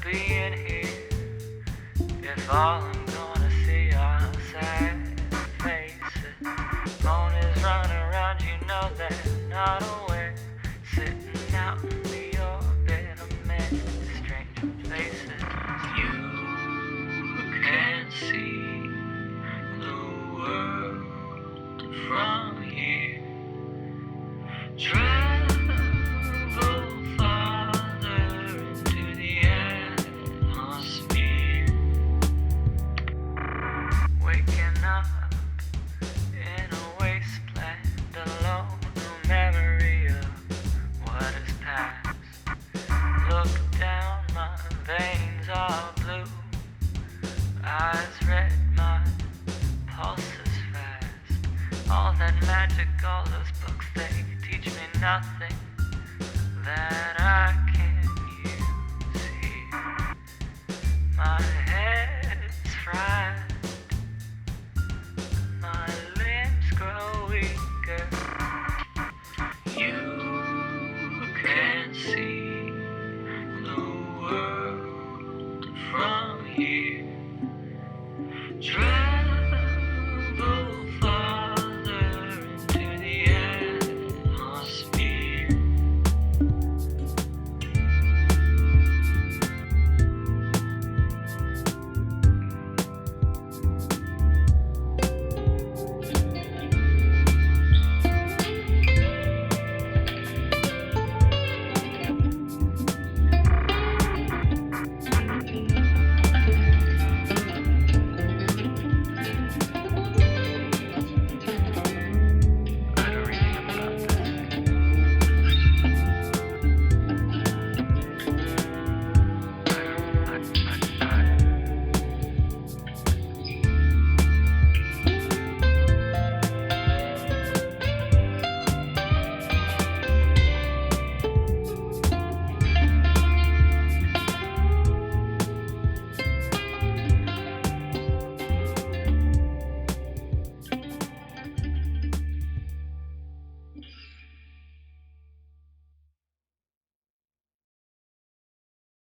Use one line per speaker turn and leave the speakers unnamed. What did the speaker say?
being here. If all I'm gonna see are sad faces, moaners run around, you know they're not aware. Sitting out in the orbit of many strange places. You can see the world from here. Travel farther into the atmosphere. Waking up in a wasteland alone, no memory of what has passed. Look down, my veins are blue, eyes red, my pulse is fast. All that magic, all those books, they teach me nothing that I can use here. My head's fried, my limbs grow weaker. You can see the world from here.